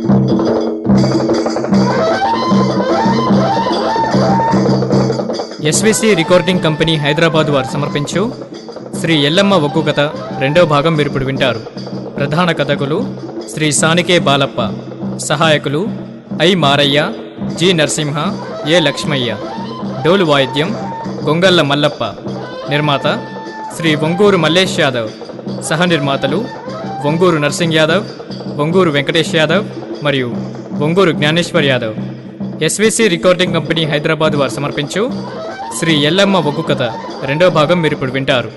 SVC recording company Hyderabad వారు సమర్పించు శ్రీ ఎల్లమ్మ ఒగ్గు కథ రెండవ భాగం మీరు ఇప్పుడు వింటారు. ప్రధాన కథకులు శ్రీ సానికే బాలప్ప, సహాయకులు I Marayya, G Narasimha, A Lakshmayya. డోలు వాయిద్యం గొంగళ్ళ మల్లప్ప. నిర్మాత శ్రీ వంగూరు మల్లేష్ యాదవ్. సహ నిర్మాతలు వంగూరు నర్సింగ్ యాదవ్, వంగూరు వెంకటేష్ యాదవ్ మరియు Vanguru Jnaneshwar Yadav. SVC recording company Hyderabad వారు సమర్పించు శ్రీ ఎల్లమ్మ ఒగ్గు కథ రెండవ భాగం మీరు ఇప్పుడు వింటారు.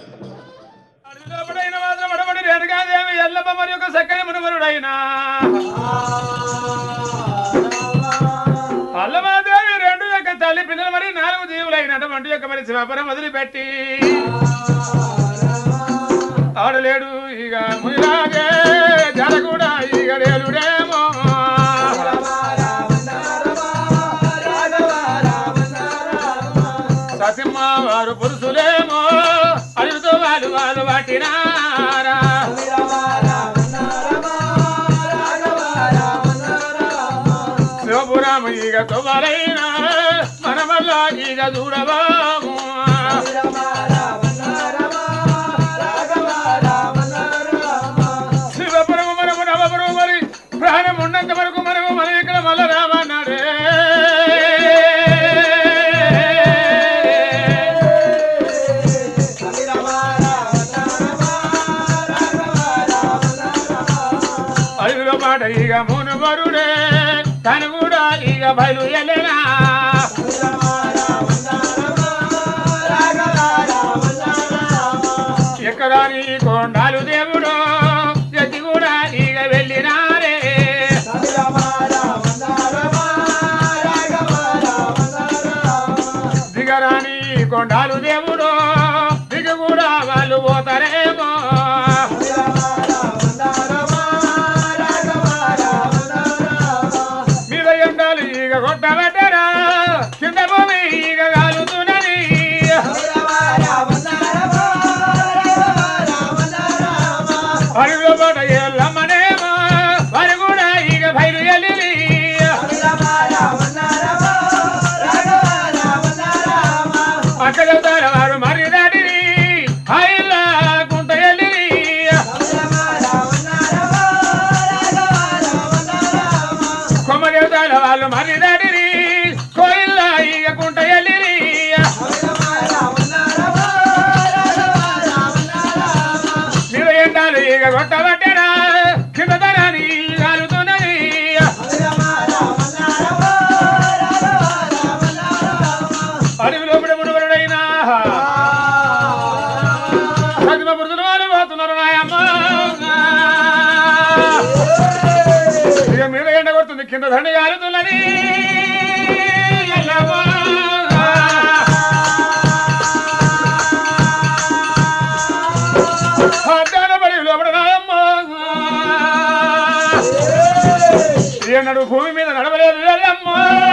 అల్లమాదేవి రెండు యొక్క తల్లి పిల్లలు మరి 4 జీవులైనటువంటి యొక్క మరి శివపురం వదిలిపెట్టి ఆడలేడు ఇక మునిలాగే జల కూడా ఇక లేలుడేమో. సతిమ్మ వారు పురుషులేమో అడుగుతూ వాళ్ళు పట్టినారా. శివపురం ఇక తొవరైనా మన వల్ల ఇక చూడబాము. శివపురం మనము నవపురం మరి ప్రాణం ఉన్నంత వరకు మనము మన ఇక్కడ మళ్ళా రామన్నాడే. అడుగుల మాట ఇక మునువరుడే తను కూడా ఇక బయలు ఎల్లెనా. ఎక్కడాని కొండాలు దేవుడు ఎత్తి కూడా ఇక వెళ్ళినారే. దిగరాని కొండాలు దేవుడు దిగ కూడా వాళ్ళు పోతారేమో. మీద ఎండాలు ఇక కొట్టబెట్టరా, కింద భూమి ఇక కాలుతున్నది. అడుగుల పాట ఎల్లమ్మనేమో వారు కూడా ఇక బయలు వెళ్ళి. అక్క చెబుతారు వారు మరి దాటి హైలా గుంట వెళ్ళి. కొమ్మ చెబుతారు వాళ్ళు మరి దాటి కోయిల్లా ఇక గుంట వెళ్ళి. మీరు ఎండాలు ఇక కొట్టబట్టరా, కింద తరాని కాలుతున్నది. అడవిలో ముడుముడుడైనా సజమ పురుషులు వాళ్ళు పోతున్నారు నాయమ్మ. ఇక మీద ఎండ కొడుతుంది, కింద దండి కాలుతున్నది. బడి లోపల నాయమ్మ ఎన్నడు భూమి మీద నడవలేదు ఎల్లమ్మ.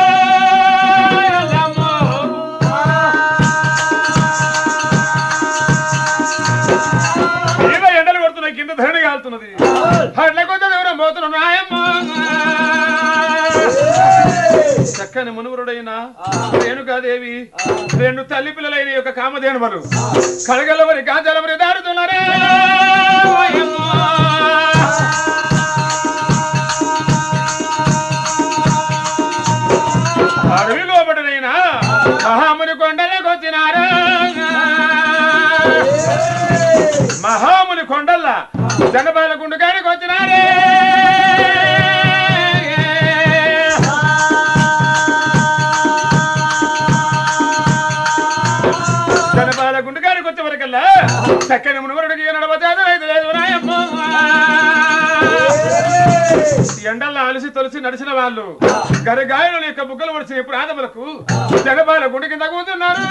మీద ఎండలు కొడుతున్నాయి, కింద ధరణి కాలుతున్నది. అట్లా కొంచెం దూరం పోతున్నాం నాయమ్మ. చక్కని మునువరుడైన రేణుకాదేవి 2 తల్లి పిల్లలైన యొక్క కామధేనువులు కడగలవరి కాంచాలవరి దాడుతున్నారే. అడవి లోపటనైనా మహాముని కొండలకు వచ్చినారా. మహాముని కొండల్లా జనపాల గుండు కాడికి వచ్చినారే. జనపాల గుండు కాడికి వచ్చే వరకల్లా చక్కని మునువరుడికి నడవలేదు లేదు రాయమ్మ. ఎండల్లో అలసి తొలిసి నడిచిన వాళ్ళు గరగాయల యొక్క బుగ్గలు పడిచిన ప్రాణములకు జనపాల గుండె కింద కూతున్నారు.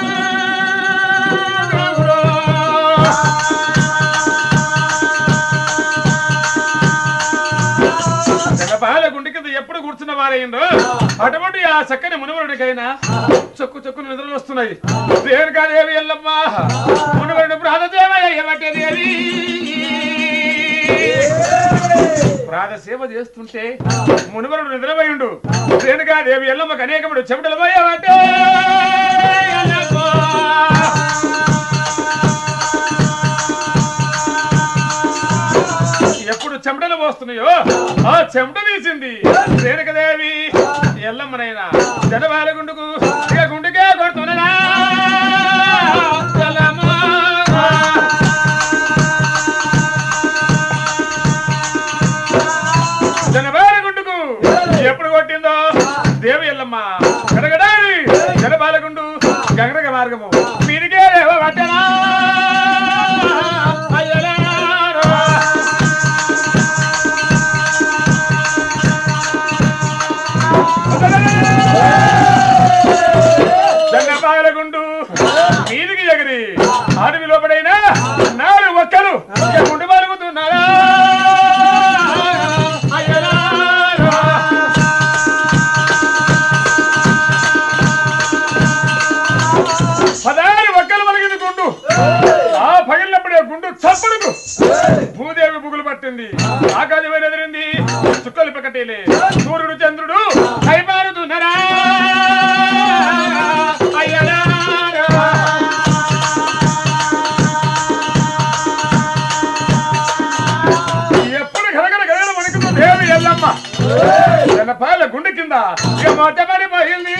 జనపాల గుండె కింద ఎప్పుడు కూర్చున్న వారైందో అటువంటి ఆ చక్కని మునువరుడికైనా చొక్కు చొక్కు నిద్రలు వస్తున్నాయి. రేణుకాదేవి ఎల్లమ్మ మునువరుడు ప్రాణదేవి. ప్రాణ సేవ చేస్తుంటే మునువరుడు నిద్రపోయిండు. రేణుకాదేవి ఎల్లమ్మకు అనేకముడు చెమటలు పోయావంటే ఎప్పుడు చెమటలు పోస్తున్నాయో ఆ చెమట తీసింది రేణుకాదేవి. ఎల్లమ్మనైనా జనవాల గుండుకు ఇక గుండుకే కొడుతున్నా జనవాల గుండుకు ఎప్పుడు కొట్టిందో దేవి ఎల్లమ్మ గడగడాలి జనపాల గుండు గగనగ మార్గము మీరికే పట్టనా జనపాలగుండు మీదికి ఎగిరి అడవి లోపడైనా నాలుగు ఒక్కలు గుండు పలుకుతున్నారా పదారు ఒక్కలు పలిగింది గుండు. ఆ పగిలినప్పుడే గుండు చప్పుడుకు భూదేవి బుగులు పట్టింది. ఆకాశమైన ఎదిరింది చుక్కలు పెకటీలే సూర్యుడు చంద్రుడు కైమారుతున్నారా ఎప్పుడు గలగల గలగల వణుకుతుంది దేవి ఎల్లమ్మ. జనపాల గుండె కింద ఇక మొట్టపడిపోయింది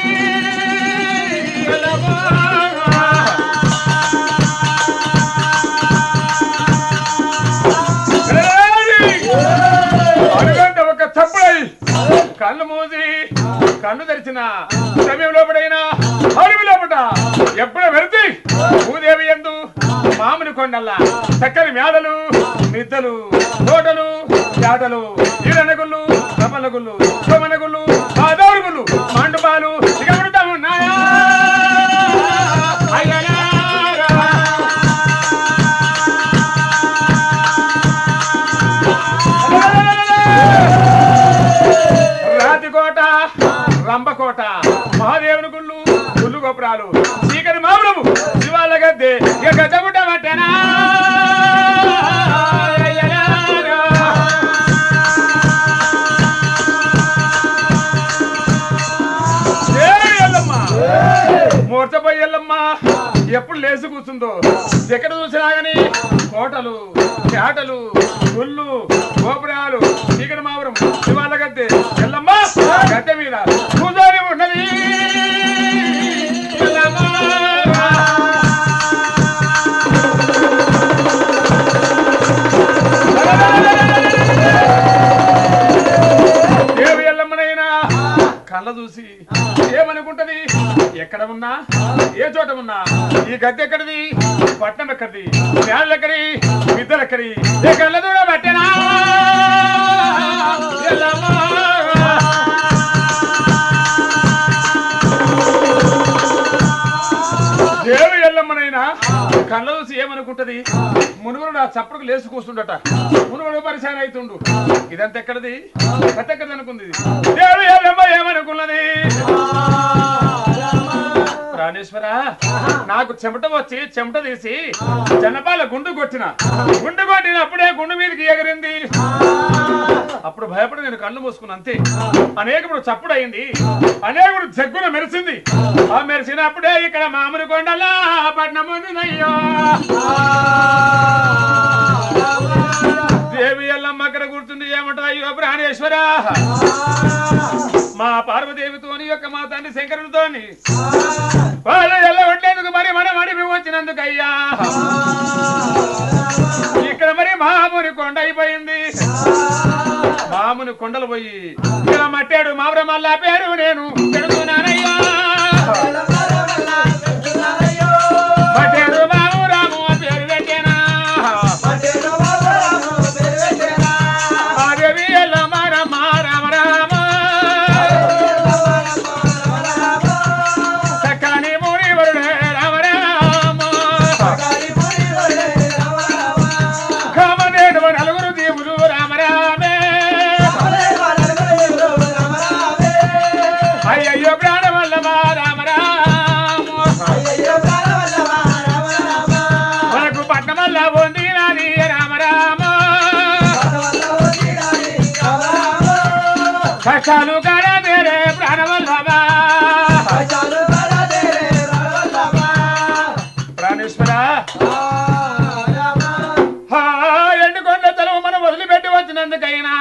అడుగంట ఒక చప్పుడై కళ్ళు మూసి కన్ను తెరిచిన సమయం లోపడైనా అడవి లోపట ఎప్పుడో వెళ్తే భూదేవి ఎందు మామిడి కొండల్లా చక్కని మేడలు నిద్దలు తోటలు పేటలు ఈరనగుళ్ళు కపలగుళ్ళు సోమనగుళ్ళు ఆదారుగుళ్ళు మండుపాలు ఇక ఉడతా ఉన్నాయా రాతికోట రంభకోట మహాదేవుని గుళ్ళు గుళ్ళు గోపురాలు చీకటి మామూలము శివాల గద్దె ఇక గజముట పట్టేనా మూర్చపోయి ఎల్లమ్మ ఎప్పుడు లేచి కూర్చుందో ఎక్కడ చూసినా గాని కోటలు పేటలు గుళ్ళు గోపురాలు చీకటి మావరం శివాల గద్దె ఎల్లమ్మ గద్దె మీద కూర్చొని ఉన్నది. దేవి ఎల్లమ్మనైనా కళ్ళ చూసి ఏమనుకుంటది? ఎక్కడ ఉన్నా ఏ చోట ఉన్నా ఈ గద్దె ఎక్కడిది, పట్నం ఎక్కడిది, నేళ్ళు ఎక్కడి, విద్యలు ఎక్కడి, ఏ కళ్ళ దూరం పట్టేనా దేవి ఎల్లమ్మనైనా కళ్ళ చూసి ఏమనుకుంటది? మునుగురు నా చప్పుడుకు లేచి కూర్చుండట. మునుగురు పరిశాన్ అవుతుండు. ఇదంతా ఎక్కడిది, ఎక్కడిది అనుకుంది. దేవి ఎల్లమ్మ ఏమనుకున్నది? ప్రాణేశ్వర నాకు చెమట వచ్చి చెమట తీసి జనపాల గుండు కొట్టినప్పుడే గుండు మీదకి ఎగిరింది. అప్పుడు భయపడి నేను కళ్ళు మూసుకున్నా అంతే. అనేకప్పుడు చప్పుడు అయింది, అనేకుడు జగ్గున మెరిసింది. ఆ మెరిసినప్పుడే ఇక్కడ మామిడి కొండలా పట్నముందినయ్యో. దేవి ఎల్లమ్మ అక్కడ కూర్చుంది. ఏమంటది? అయ్యో ప్రాణేశ్వర, మా పార్వదేవితోని యొక్క మా తండ్రి శంకరుడితోని వాళ్ళు ఎల్ల ఉండేందుకు మరి మనం అడిపి వచ్చినందుకయ్యా ఇక్కడ మరి మాముని కొండ అయిపోయింది. మాముని కొండలు పోయి ఇలా మట్టాడు మావ్రమల్లా పేరు నేను పెడుతున్నానయ్యా. మట్టాడు బాబు రాము పేరు పెట్టేనా. దేవి ఎల్లమ్మ రమ రామ రామ సక్కని ముని వరుడే రామ రామ కామనేడు నలుగురు దేవులు రామ రామే. అయ్యయ్యో ప్రాణ వల్లభ రామ రామ కష్టాలు కారా తేరే ప్రాణవల్లభా ప్రాణేశ్వర ఎండుకొండ తలవు మనం వదిలిపెట్టి వచ్చినందుకైనా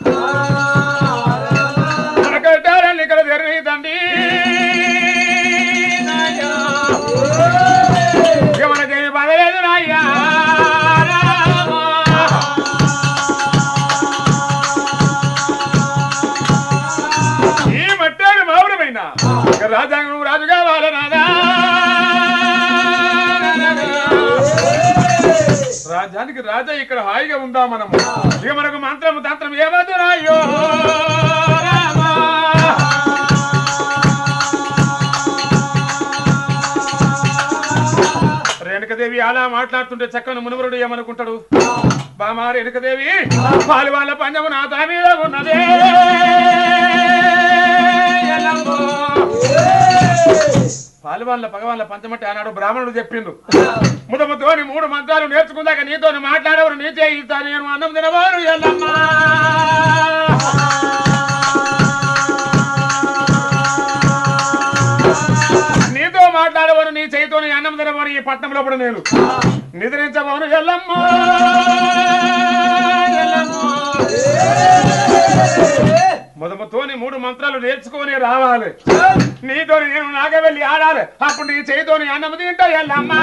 మన కష్టాలన్నీ ఇక్కడ జరుగుతండి మనకేమి పదలేదు నాయ్యా ఈ మట్టాడు మౌరమైన రాజ్యాంగం రాజు కావాలనాదా రాజ్యానికి రాజా ఇక్కడ హాయిగా ఉందా మనము ఇక మనకు మంత్రము తంత్రం ఏమదు రాయ్యో రేణుకదేవి అలా మాట్లాడుతుంటే చక్కని మునువరుడు ఏమనుకుంటాడు బామా రేణుకదేవి పాలు వాళ్ళ పంజము నా తల మీద ఉన్నదే పాలు వాళ్ళ పగవాళ్ళ పంచమంటే ఆనాడు బ్రాహ్మణుడు చెప్పిండు ముదముతోని 3 మంత్రాలు నేర్చుకుందాక నీతో మాట్లాడేవారు నీ చేయిస్తా నేను అన్నం తినవారు ఎల్లమ్మా నీతో మాట్లాడేవారు నీ చేయితోని అన్నం తినవారు ఈ పట్టణంలో కూడా నేను నిద్రించబోను ఎల్లమ్మా మొదముతోని 3 మంత్రాలు నేర్చుకొని రావాలి నీతో నేను నాగ వెళ్ళి ఆడాలి అప్పుడు నీ చేయితోని అన్నం తింటా ఎల్లమ్మా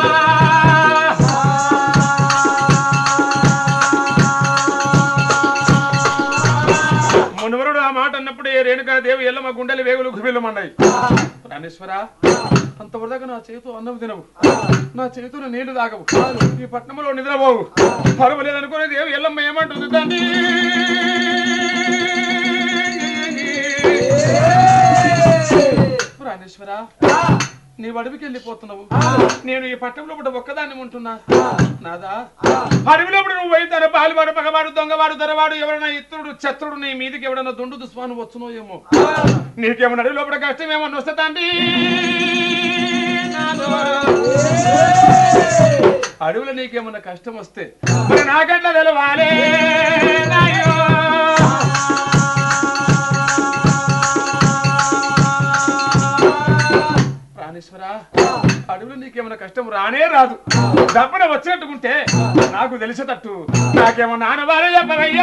మునువరుడు ఆ మాట అన్నప్పుడు ఏ రేణుకాదేవి ఎల్లమ్మ గుండెలు వేగులు గుబిల్లమన్నాయి రాణేశ్వర అంతవరదాకా నా చేతితో అన్నం తినవు నా చేతితో నీళ్లు తాగవు ఈ పట్టణంలో నిద్రపోవు పర్వాలేదనుకునే దేవి ఎల్లమ్మ ఏమంటుంది తండ్రి రాణేశ్వర నీ అడవికి వెళ్ళిపోతున్నావు నేను ఈ పట్టణంలో కూడా ఒక్కదాన్ని ఉంటున్నా నాదా అడవిలో నువ్వు అయితాను పాలువాడు పగవాడు దొంగవాడు దొరవాడు ఎవరైనా ఇతరుడు శత్రుడు నీ మీదకి ఎవడన్నా దుండు దుస్వాను వచ్చునో ఏమో నీకేమన్నా అడవిలో కూడా కష్టం ఏమన్నా వస్తుందండి అడవిలో నీకేమన్నా కష్టం వస్తే మరి నాకట్లా తెలవాలే ప్రాణేశ్వర అడవిలో నీకేమన్నా కష్టం రానే రాదు దప్పన వచ్చినట్టుకుంటే నాకు తెలిసేటట్టు నాకేమన్నా ఆనవారే చెప్పవయ్యా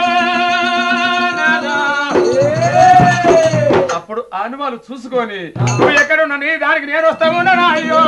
అప్పుడు ఆనవాళ్ళు చూసుకొని నువ్వు ఎక్కడున్నా నీ దానికి నేను వస్తావు అయ్యో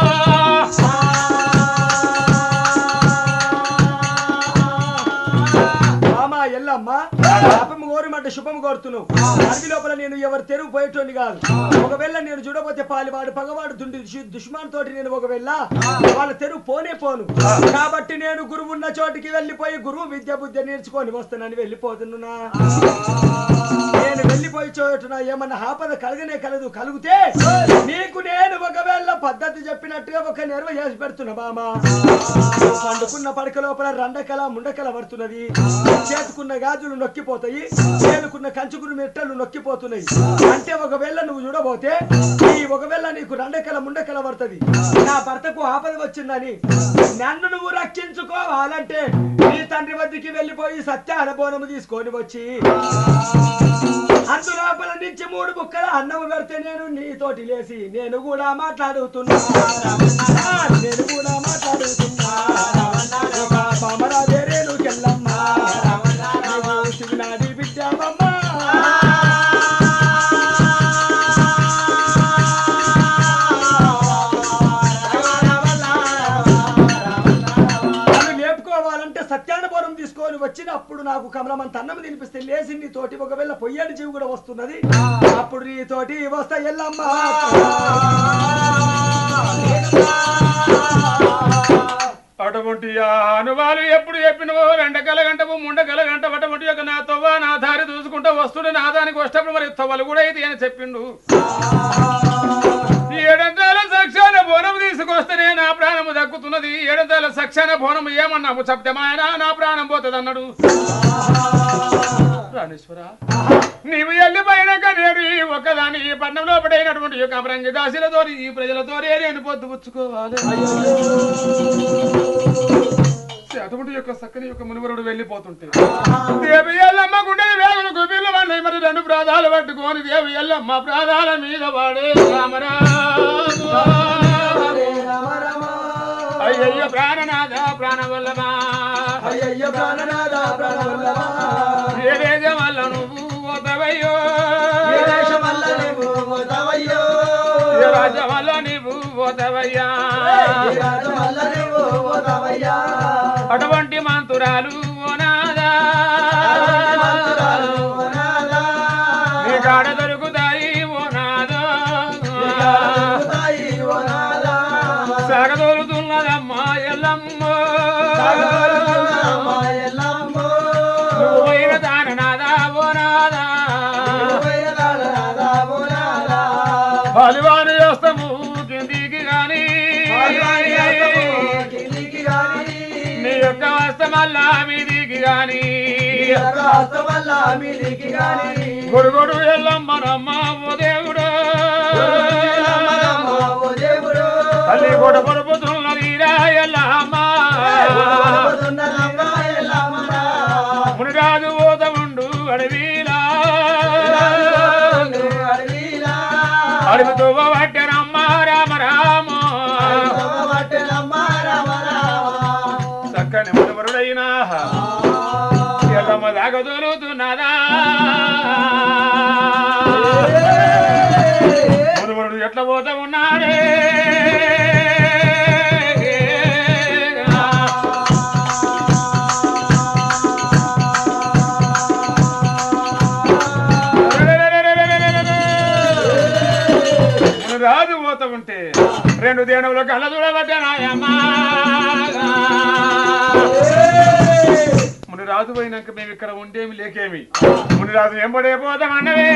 ఎల్లమ్మ పాపం కోరిమంటే శుభం కోరుతున్నావు అడవి లోపల నేను ఎవరు తెరుగు పోయేటోని కాదు ఒకవేళ నేను చూడబోతే పాలివాడు పగవాడు దుష్మాన్ తోటి నేను ఒకవేళ వాళ్ళ తెరుగు పోనే పోను కాబట్టి నేను గురువు ఉన్న చోటికి వెళ్ళిపోయి గురువు విద్య బుద్ధి నేర్చుకొని వస్తానని వెళ్ళిపోతున్నా నేను వెళ్ళిపోయి చోటున ఏమన్నా ఆపద కలగనే కలిగితే నీకు నేను ఒకవేళ పద్ధతి చెప్పినట్టుగా ఒక నెరవ చేసి పెడుతున్నా బామా పండుకున్న పడక లోపల రండకల ముండకల పడుతున్నది చేతుకున్న గాజులు నొక్కిపోతాయి చేతుకున్న కంచుకున్న మెట్టలు నొక్కిపోతున్నాయి అంటే ఒకవేళ నువ్వు చూడబోతే ఈ ఒకవేళ నీకు రండకల ముండకల పడుతుంది నా భర్తకు ఆపద వచ్చిందని నన్ను నువ్వు రక్షించుకోవాలంటే నీ తండ్రి వద్దకి వెళ్ళిపోయి సత్య అనుభవము తీసుకొని వచ్చి అందులోపల నుంచి 3 బుక్కల అన్నం పెడితే నేను నీతోటి లేసి నేను కూడా మాట్లాడుతున్నా బామరాజే రేణుకెళ్ళమ్మ శివనాది విద్యామమ్మ లేపుకోవాలంటే సత్యానుభవం తీసుకొని వచ్చినప్పుడు నాకు కమలమంత అన్నం తినిపిస్తే లేచి నీ తోటి ఒకవేళ పొయ్యని జీవి కూడా వస్తున్నది అప్పుడు నీ తోటి వస్తా ఎల్లమ్మ అటువంటి అనువాలు ఎప్పుడు చెప్పినవో రెండకల గంటవు ముండకల గంట అటువంటి యొక్క నా తవ్వ నా దారి చూసుకుంటూ వస్తుండే నా దానికి వస్తప్పుడు మరి తవ్వలు కూడా అయితే అని చెప్పిండు 7 సక్షాన బోనం తీసుకొస్తేనే నా ప్రాణము దక్కుతున్నది 7 సక్షాన బోనం ఏమన్నాము చెప్తమాయన నా ప్రాణం పోతుంది అన్నాడు రాణేశ్వర నీవు వెళ్ళిపోయినాక నేను ఈ ఒక్కదాని ఈ పట్టణంలో పడైనటువంటి యొక్క రంగి దాసులతో ఈ ప్రజలతో నేను పొద్దుపుచ్చుకోవాలి అటువంటి యొక్క సక్కని యొక్క మునివరుడు వెళ్ళిపోతుంటే దేవి ఎల్లమ్మ గుండె వేగులు గుబిళ్ళు అన్నాయి మరి ప్రాధాలు పట్టుకొని దేవి ఎల్లమ్మ ప్రాధాల మీద వాడే అయ్యయ్య ప్రాణనాథ ప్రాణవల్లమా ఏ దేశం వల్ల నువ్వు పోతవయ్యో ఏ రాజ్యం వల్ల నీవు పోతవయ్యా అటువంటి మంతురాలు ఓనాదా నీ కాడ దొరుకుతాయి ఓనాదా సాగదోలుతున్నదమ్మా ఎల్లమ్మ నువ్వు పోయిన దాననాదా ఓనాదా బలివాను చేస్తాము కిందికి గాని నీ యొక్క హస్తమల్లా మీదికి గాని గొడుగొడు ఎల్లమ్మనమ్మ ఓ దేవుడు తల్లి గొడ పడుపుతున్నదిరా ఎల్లమ్మ మునిరాజు ఓదముండు అడవిలా అడుగుతూ పట్టెనమ్మ రామ రామ చక్కని మునువరుడైనా ఎల్లమ్మ దాకా దొరుకుతున్నదా మునువరుడు ఎట్లా పోతా ఉన్నాడే రాజు పోతా ఉంటే రెండు దేణువులు కళ్ళ చూడబట్టానాయమ్మా ముని రాజు పోయినాక మేము ఇక్కడ ఉండేమి లేకేమి ముని రాజు ఎంబడే పోతామన్నవే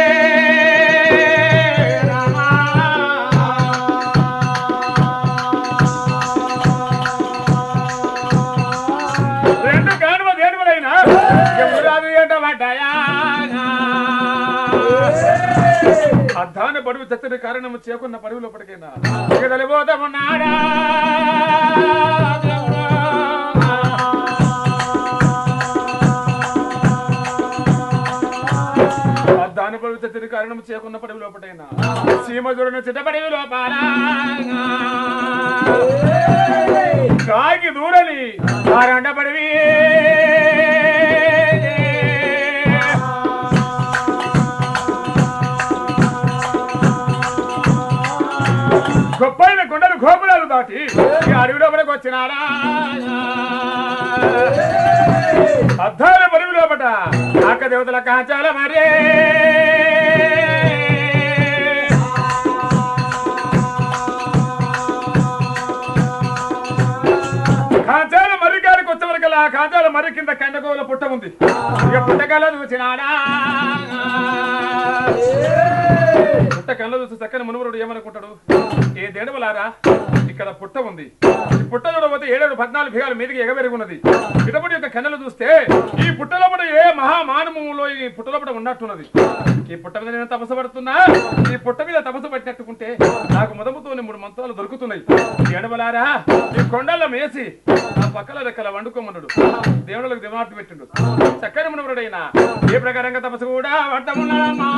రెండు కానుమ దేణువులైనా ముని రాజు ఏంట పడ్డాయా అద్దాన పడువు చచ్చని కారణము చేకున్న పడువు లోపటికైనా తలిపోతామన్నాడా అద్దాన పడువు చచ్చని కారణము చేకున్న పడువు లోపటైనా సీమ దూరను చిట్టపడివి లోపాల కాకి దూరని ఆరండ పడివి గొప్పైన కొండలు గోపురాలు దాటి ఈ అడవి లోపలికి వచ్చినాడా అద్దాల పరువు లోపట అక్క దేవతల కాంచాల మరే కాంచాల మర్రి గారికి వచ్చేవరకల్లా కాంచాల మర్రి కింద కండగోల పుట్ట ఉంది ఇక పుట్టకాల చూసినాడా పుట్ట కళ్ళ చూసి చక్కని మునువరుడు ఏమనుకుంటాడు ఏ దేడవలారా ఇక్కడ పుట్ట ఉంది ఈ పుట్ట చూడబోతే 7-14 బిగాల మీదకి ఎగబెరుగున్నది ఇటపటి యొక్క కన్నెలు చూస్తే ఈ పుట్టలోపట ఏ మహామానములో ఈ పుట్టలోపట ఉన్నట్టున్నది ఈ పుట్ట మీద నేను తపస్సు పడుతున్నా ఈ పుట్ట మీద తపస్సు పట్టినట్టుకుంటే నాకు మొదముతోనే 3 మంత్రాలు దొరుకుతున్నాయి ఏడవలారా ఈ కొండల్లో మేసి ఆ పక్కల రెక్కల వండుకోమన్నాడు దేవుళ్ళకు దిమార్పు పెట్టిండు చక్కని మునువరుడైనా ఏ ప్రకారంగా తపస్సు కూడా పట్టమున్నాడమ్మా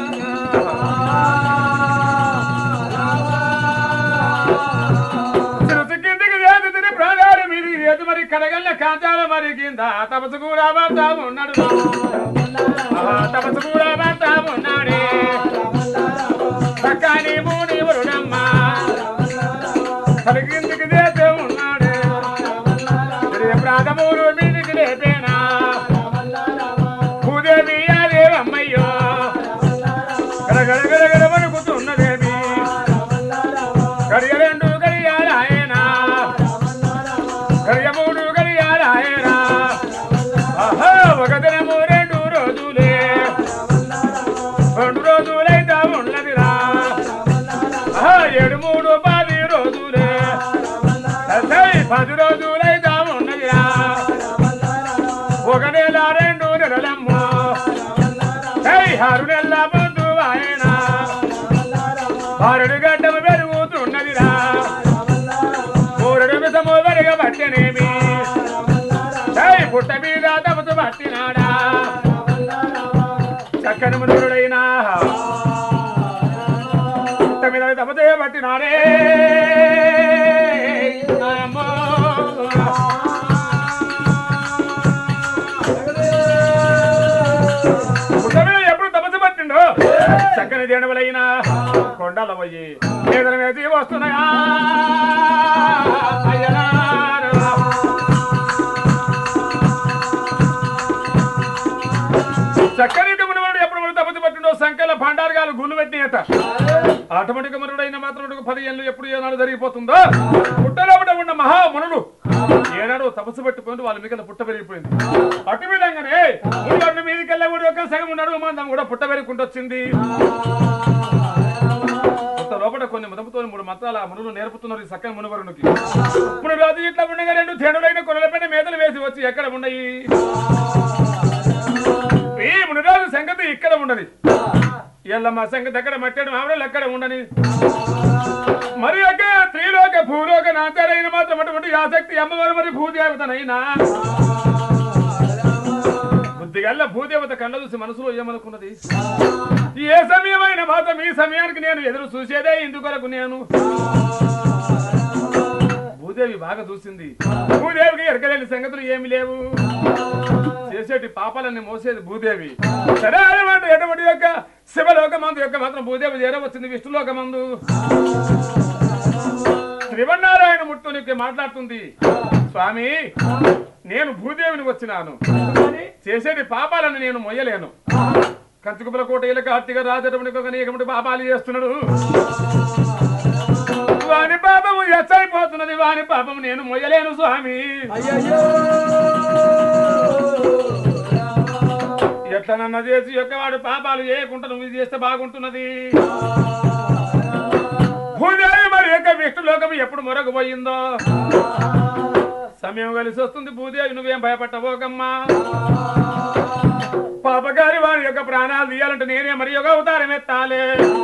కిందికి వేది తిని ప్రాణాలు మీది ఏది మరి కడగల్ల కాంచాల మరి కింద తపస్సు కూడా పడతా ఉన్నాడు తపస్సు కూడా పడతా ఉన్నాడే చక్కని మునివరుడమ్మా కిందికి చేస్తే ఉన్నాడే ప్రాణమూరు మీదికి లేపేనా భూదేవి అదేవమ్మయ్యో గడగడగడగడ వణుకుతున్నదేమి గడియ 2 గడియాలాయనా గడియ 3 గడియాలాయనా ఆహా ఒక దినము 2 రోజులే 2 రోజులైతే ఉన్నదిరా ఆహా 7 3 10 రోజులే 10 రోజులైతే ఉన్నదిరా 1 నెల 2 నెలలమ్మో 6 నెలల ముందు ఆయన 6 గడ్డము పెరుగుతున్నదిరా 3 నిమిషము వెరగబట్టనేమి పుట్ట మీద తపసు పట్టినాడా చక్కని మునుడైనా పుట్ట మీద తపతే పట్టినాడే పుట్ట మీద ఎప్పుడు తపత పట్టిండో చక్కని దేనవలైనా కొండల పోయి ఏదైనా వేసి వస్తున్నాయా చక్కని మునుడు ఎప్పుడు తపత పట్టిండో సంఖ్యల భాండార్గాలు గుళ్ళు పెట్టినట ఆటోమేటిక్ మనుడైన మాత్రం 10 ఏళ్ళు ఎప్పుడు ఏనాడు జరిగిపోతుందో పుట్టలోపట ఉన్న మహామునులు ఏనాడు తపస్సు పట్టిపోయింది వాళ్ళ మీద పుట్ట పెరిగిపోయింది అటు విధంగానే మునుడు మీదకెళ్ళ కూడా ఒక సగం ఉన్నాడు మందం కూడా పుట్ట పెరుగుకుంటూ వచ్చింది పుట్ట లోపల కొన్ని ముదముతో 3 మంత్రాల మునులు నేర్పుతున్నారు ఈ చక్కని మునువరునికి మునుడు రాజు ఇట్లా ఉండగా 2 తేనులైన కొనలపైన మేతలు వేసి వచ్చి ఎక్కడ ఉన్నాయి ఈ మునిరాజు సంగతి ఇక్కడ ఉండని ఎల్లమ్మ సంగతి ఎక్కడ మట్టాడు మామూలు ఎక్కడ ఉండని మరి యొక్క త్రిలోక భూలోక నాచారైన మాత్రం అటువంటి ఆసక్తి అమ్మవారు మరి భూదేవతనైనా బుద్ధిగల్ల భూదేవత కళ్ళ చూసి మనసులో ఏమనుకున్నది ఏ సమయమైన మాత్రం ఈ సమయానికి నేను ఎదురు చూసేదే ఇందుకొరకు నేను భూదేవి బాగా చూసింది భూదేవికి ఎరకలేని సంగతులు ఏమి లేవు చేసేటి పాపాలన్నీ మోసేది భూదేవి సరే అన్నమాట ఎటువంటి యొక్క శివలోకమందు యొక్క మాత్రం భూదేవి చేరవచ్చింది విష్ణులోకమందు శ్రీవన్నారాయణ ముట్టునికి మాట్లాడుతుంది స్వామి నేను భూదేవిని వచ్చినాను చేసేటి పాపాలను నేను మొయ్యలేను కంచుకుపల కోట ఇలక హత్తిగా రాజటువంటి పాపాలు చేస్తున్నాడు వాని పాపము ఎచ్చైపోతున్నది వాని పాపము నేను మొయ్యలేను స్వామి ఎట్లనన్నా చేసి యొక్క వాడు పాపాలు చేయకుండా నువ్వు చేస్తే బాగుంటున్నది భూదేవి మరి యొక్క విష్ణులోకం ఎప్పుడు మొరగపోయిందో సమయం కలిసి వస్తుంది భూదేవి నువ్వేం భయపట్టబోకమ్మా పాపగారి వారి యొక్క ప్రాణాలు తీయాలంటే నేనే మరి ఒక అవతారం ఎత్తాలే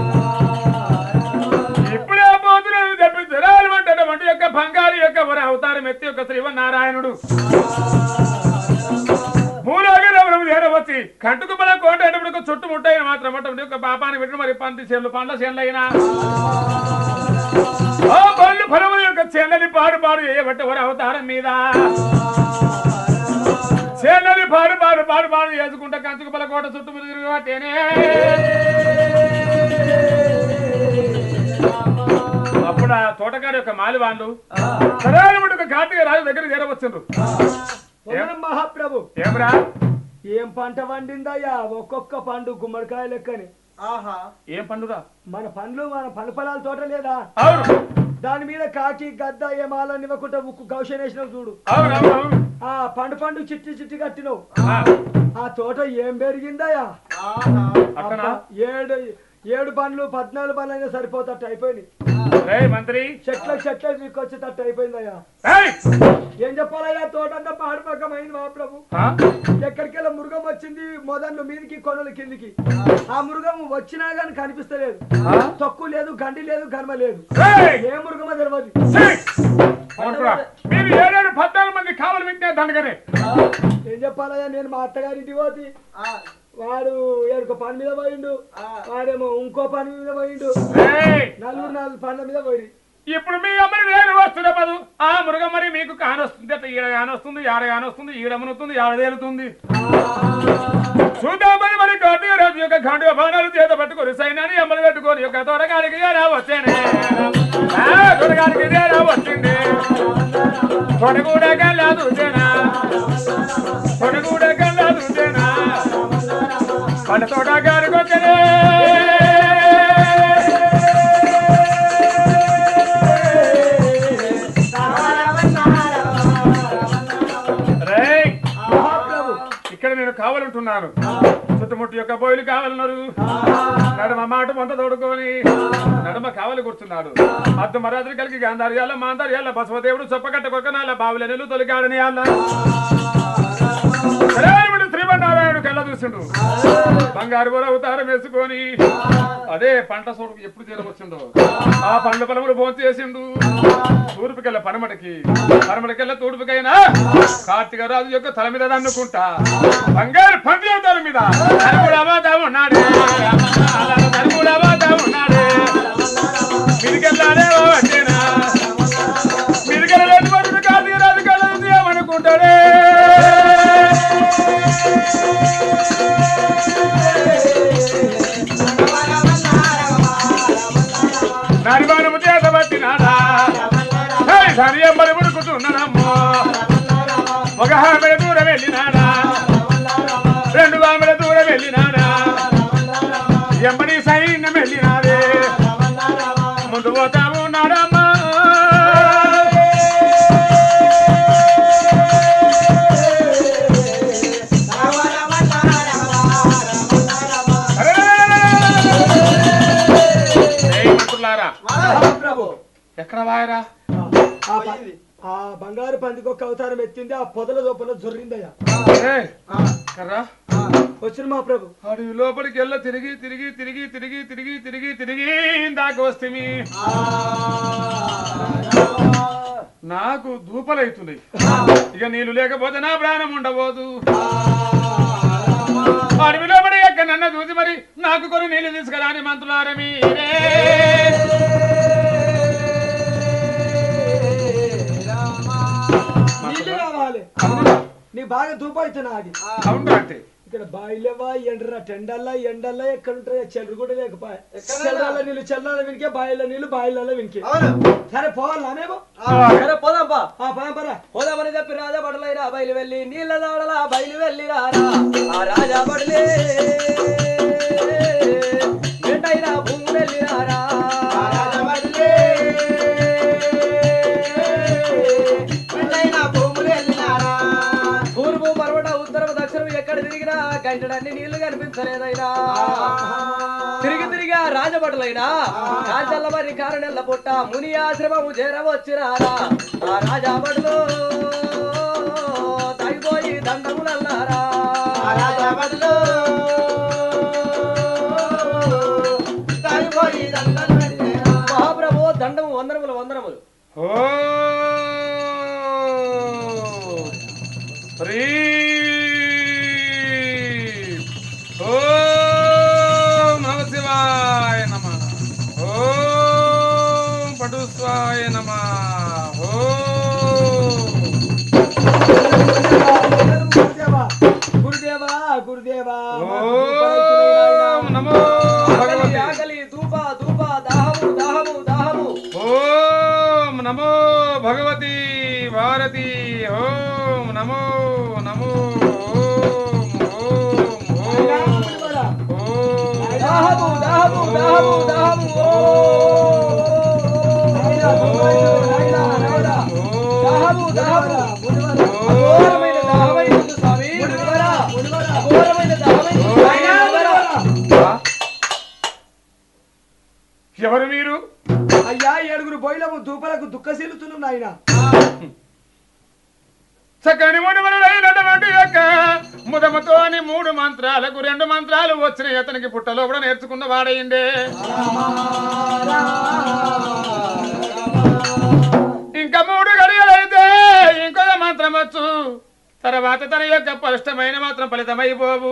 ఇప్పుడే పోతున్నాను చెప్పి జరాలు వంటి యొక్క బంగారు యొక్క వర అవతారం ఎత్తి యొక్క శ్రీవన్నారాయణుడు భూలోకం చేరవచ్చి కంటుకుపల కోట ఎటువంటి చుట్టుముట్టైన మాత్రం అటువంటి యొక్క పాపాన్ని పెట్టి మరి పంది చేనులు పండ్ల చేనులు అయినా ఆ పళ్ళు ఫలముల యొక్క చేనని పాడు పాడు చేయబట్టి వర అవతారం మీద చేనని పాడు పాడు పాడు పాడు చేసుకుంటా కంచుకుపల కోట చుట్టూ తిరిగితేనే అప్పుడు ఆ తోటగారి యొక్క మాలి వాళ్ళు సరైన కార్తీక రాజు దగ్గర చేరవచ్చుండ్రు మహాప్రభు ఏమరా ఏం పంట వండిందయ్యా ఒక్కొక్క పండు గుమ్మడికాయ లెక్కని ఆహా ఏం పండురా మన పండ్లు మన పండు పొలాల తోట లేదా అవును దాని మీద కాకి గద్ద ఏమాలని ఇవ్వకుండా ఉక్కు గౌషన్ వేసినావు చూడు అవును ఆ పండు చిట్టి చిట్టి కట్టినావు ఆ తోట ఏం పెరిగిందయ్యా అట్టనా? 7 పండ్లు 14 పండ్లు అయినా సరిపోతట్టు అయిపోయింది మంత్రి చెట్ల వచ్చేటట్టు అయిపోయిందయ్యా ఏం చెప్పాలయ్యా తోట అంతా పాడుపక్కమైంది మహాప్రభు ఎక్కడికెళ్ళ మృగం వచ్చింది మొదలు మీదికి కొనలు కిందికి ఆ మృగం వచ్చినా గాని కనిపిస్తలేదు తక్కువ లేదు గండి లేదు గర్మ లేదు ఏ మృగమో తెలియదు మీరు 7-14 మంది కావాలి పెట్టిన దండగనే ఏం చెప్పాలయ్యా నేను మా అత్తగారింటికి పోతి వాడు 7 పని మీద పోయిండు వాడేమో ఇంకో పని మీద పోయిండు 4 పనుల మీద పోయి ఇప్పుడు మీ అమ్మని నేను వస్తున్న పదు ఆ మృగం మరి మీకు కానొస్తుంది అట్లా ఈడ కానొస్తుంది ఆడ కానొస్తుంది ఈడమనుతుంది ఆడ తేలుతుంది చూద్దామని మరి కార్తీక రాజు యొక్క ఖండుగ భవనాలు చేత పట్టుకొని సైన్యాన్ని అమ్మని పెట్టుకొని యొక్క తొడగానికి వచ్చానే తొడగానికి వచ్చింది తొడగూడ కల్లాదు తొడగూడ కల్లాదు పంట తోటగారికి వచ్చానే ఇక్కడ నేను కావాలంటున్నాను చుట్టుముట్టు యొక్క బోయిలు కావాలన్నారు నడమ మాట మొంత తోడుకొని నడమ కావాలి కూర్చున్నాడు అద్దు మరాత్రి కలిగి గాంధార్యాల మాంధార్యాల బసవదేవుడు చొప్పకట్ట కొక్కనాల బావుల నెల్లు తొలిగాడని అన్న శ్రీమన్నారాయణుడు కళ్ళ చూసిండు బంగారు బోర అవతారం వేసుకొని అదే పంట సోడుకు ఎప్పుడు చేరవచ్చుండో ఆ పండ్ల పొలములు భోంచి చేసిండు తూర్పుకెళ్ళ పరమటికెళ్ళ తూర్పుకైనా కార్తీక రాజు యొక్క తల మీద దన్నుకుంటా బంగారు పంది అవతారం మీద నా ఎంబడి సైన్యం వెళ్ళినాదే ముందు పోతాము నాడమ్మా ఎక్కడ వాయరా ఆ బంగారు పందికొక్క అవతారం ఎత్తింది ఆ పొదల లోపల జొర్రిందయ్యా వచ్చిన మా ప్రభు అడవి లోపలికి వెళ్ళ తిరిగి తిరిగి తిరిగి తిరిగి తిరిగి తిరిగి తిరిగి దాకా వస్తే నాకు దూపలైతున్నాయి ఇక నీళ్ళు లేకపోతే నా ప్రాణం ఉండబోదు అడవి లోపలి ఎక్కడ నన్ను చూసి మరి నాకు కొన్ని నీళ్లు తీసుకురాని మంత్రులారా మీరే నీ బాగా దూపైతున్నా అది అవును అంటే ఇక్కడ బాయిలేవా ఎండరా టెండల్లా ఎండల్లా ఎక్కడ ఉంటాయో చెల్లు కూడా లేకపోయా చెల్లాల నీళ్ళు చెల్లాల వినికే బాయిల నీళ్ళు బాయిలలో వినికే సరే పోవాలా మేము సరే పోదాంపా పరా పోదామని చెప్పి రాజా బడులైనా బయలు వెళ్ళి నీళ్ళ దాడలా బయలు వెళ్ళి రారా ఆ రాజా బడులే వెంటైనా భూమి వెళ్ళి రారా తూర్పు పర్వట ఉత్తరం దక్షిణం ఎక్కడ తిరిగినా గంటడన్ని నీళ్లు కనిపించలేదైనా తిరిగి తిరిగి రాజభటులైనా కాంచల్ల మరి కారణెల్ల పుట్ట ముని ఆశ్రమము చేరవచ్చినారా ఆ రాజాభటులు తగిపోయి దండములన్నారా రాజాభటులు తగిపోయి దండలు మహాప్రభు దండము వందనములు వందనములు ఓం నమ శివాయ నమ ఓం పటుస్వాయ నమ గురుదేవా గురుదేవా ఓం నమో భగవతి ఆకలి ధూప ధూప దాహము దాహము దాహము ఓం నమో భగవతి భారతి ఓం నమో నమో దాహము దాహము దాహము దాహము దాహము దాహము అఘోరమైన దాహమైంది స్వామి అఘోరమైన దాహమైంది. ఎవరు మీరు? అయ్యా ఏడుగురు బోయిలము దూపలకు దుఃఖశీలుతున్నాం నాయన. చక్కని మునివరుడైనటువంటి యొక్క ముదముతోని 3 మంత్రాలకు 2 మంత్రాలు వచ్చినాయి. అతనికి పుట్టలో కూడా నేర్చుకున్న వాడయిండే. ఇంకా 3 గడియలైతే ఇంకొక మంత్రం వచ్చు. తర్వాత తన యొక్క స్పష్టమైన మాత్రం ఫలితమైపోవు.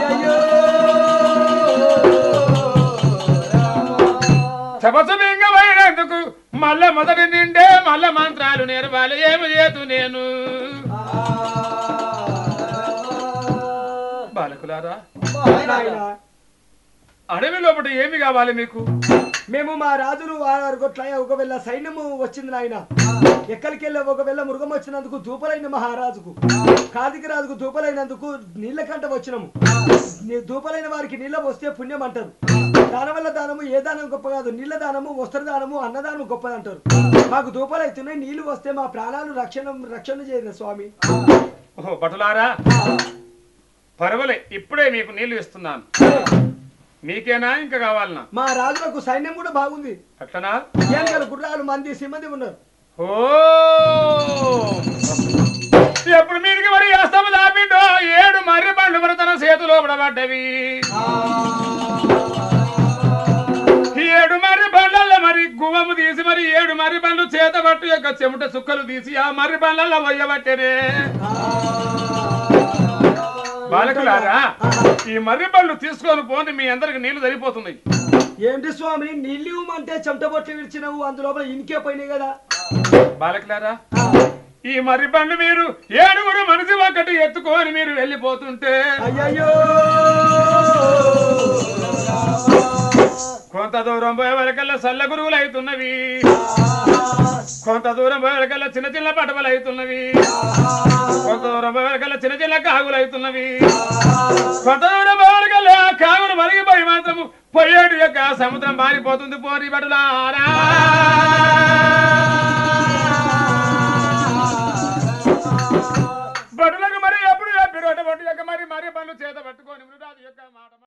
తపస్సు మింగమైనందుకు మళ్ళా మొదటి నిండే మళ్ళా మంత్రాలు నేర్వాలి. ఏమి చేతు నేను బాలకులారా, అడవి లోపల ఏమి కావాలి మీకు? మేము మా రాజులు 6 కోట్ల ఒకవేళ సైన్యము వచ్చింది నాయన. ఎక్కడికెళ్ళి ఒకవేళ మృగం వచ్చినందుకు ధూపలైన మహారాజుకు, కార్తిక రాజుకు ధూపలైనందుకు నీళ్ళ కంట వచ్చినము. ధూపలైన వారికి నీళ్ళ వస్తే పుణ్యం అంటారు. దానం వల్ల దానము ఏ దానం గొప్ప కాదు. నీళ్ళ దానము, వస్త్ర దానము, అన్నదానము గొప్పది అంటారు. మాకు ధూపాలు అవుతున్నాయి, నీళ్లు వస్తే మా ప్రాణాలు రక్షణ చేయదు స్వామి. ఓహో భటులారా, పర్వాలే, ఇప్పుడే మీకు నీళ్లు ఇస్తున్నాను. మీకేనా ఇంకా కావాలనా? మా రాజులకు సైన్యం కూడా బాగుంది. అట్లనా? ఏం గుర్రాలు మంది సిమంది ఉన్నారు. ఓ ఎప్పుడు మీదికి మరి అస్తము దాపిండో 7 మర్రి పండ్లు మరి తన చేతిలో పడబడ్డవి. 7 మర్రి పండ్లల్లో మరి గువ్వము తీసి మరి 7 మర్రి పండ్లు చేత పట్టు యొక్క చెమట చుక్కలు తీసి ఆ మర్రి పండ్లల్లో వయ్యబట్టేనే. బాలకులారా, ఈ మర్రి పళ్ళు తీసుకొని పోని, మీ అందరికి నీళ్లు సరిపోతున్నాయి. ఏంటి స్వామి నీళ్ళు అంటే చెమట బొట్లు విడిచినవు, అందులో ఇంకే పోయినాయి కదా. బాలకులారా, ఈ మర్రి పండు మీరు 7 మనిషి ఒకటి ఎత్తుకొని మీరు వెళ్ళిపోతుంటే అయ్యయ్యో కొంత దూరం పోయే వరకల్లా సల్ల గురువులు అవుతున్నవి. కొంత దూరం పోయేకల్లా చిన్న చిన్న పటవలు అవుతున్నవి, కొంత దూరం పోయేకల్లా చిన్న చిన్న కాగులు అవుతున్నవి, కొంత దూరం పోయేకల్లా కాగులు మరిగిపోయి మాత్రము పొయ్యేడు యొక్క సముద్రం మారిపోతుంది. పోరి బడులారా బడులకు మరి ఎప్పుడు చెప్పిరు అటువంటి యొక్క మరి పనులు చేత పట్టుకొని మృగాది యొక్క మాట